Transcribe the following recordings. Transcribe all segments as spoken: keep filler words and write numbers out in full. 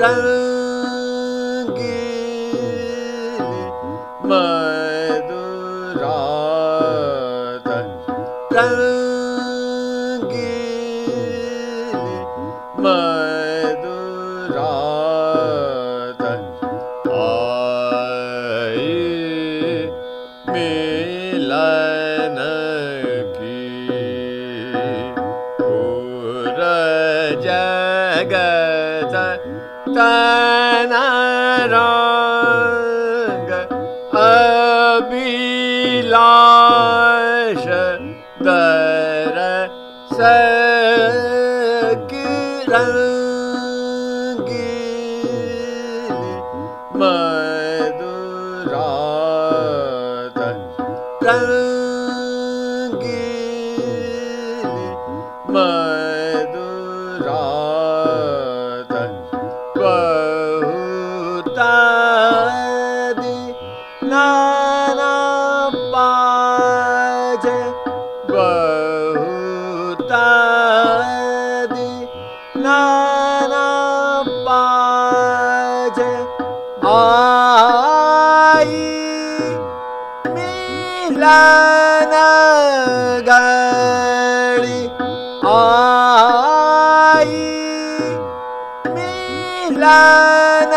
रंगीली मधुरात रंगीली मधुरात I मिलन की पूरा जगत तना रंग अभिलाष दरस की रंगीली मधुरात रंगीली मधुरात बहुतादि नाना पाजे बहुतादि नाना पाजे आई मिलन गड़ी आई मिलन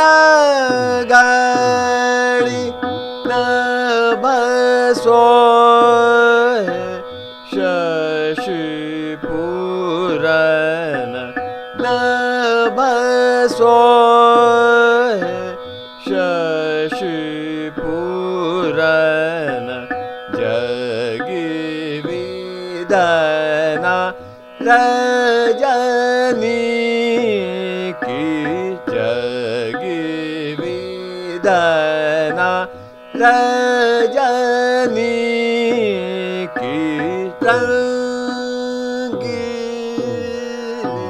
गड़ी न बसोए शशि पूरन न बसोए शशि पूरन जगी विदना रजनी की जगी विदना रजनी की रंगीली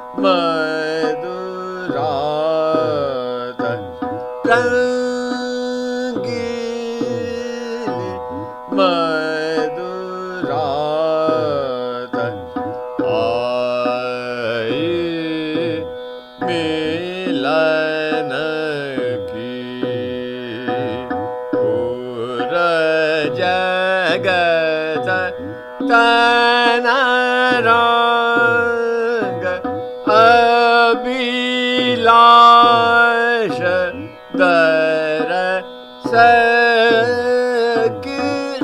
मधुरात रंगीली मधुरात आई मिलन की पूरा जगत तना रंग अभिलाष दरस की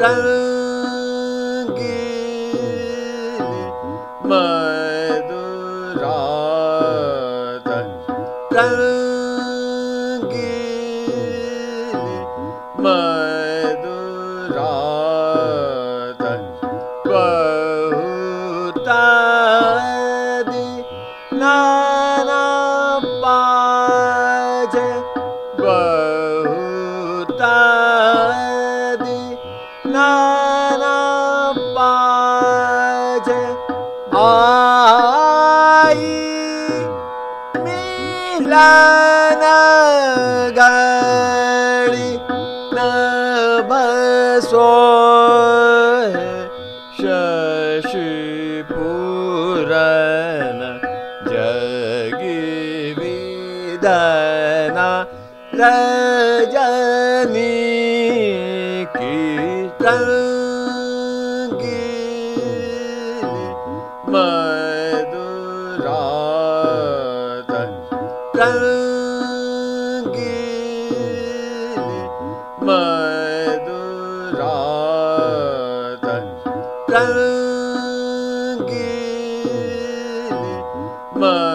रंगीली मधुरात रंगीली मधुरात बहुतादि नाना पाजे बहुतादि नाना पाजे आई मिलन गड़ी न बसोए शशि पूरन जगी विदना रजनी की रंगीली मधुरात रंगीली मधुरात रंगीली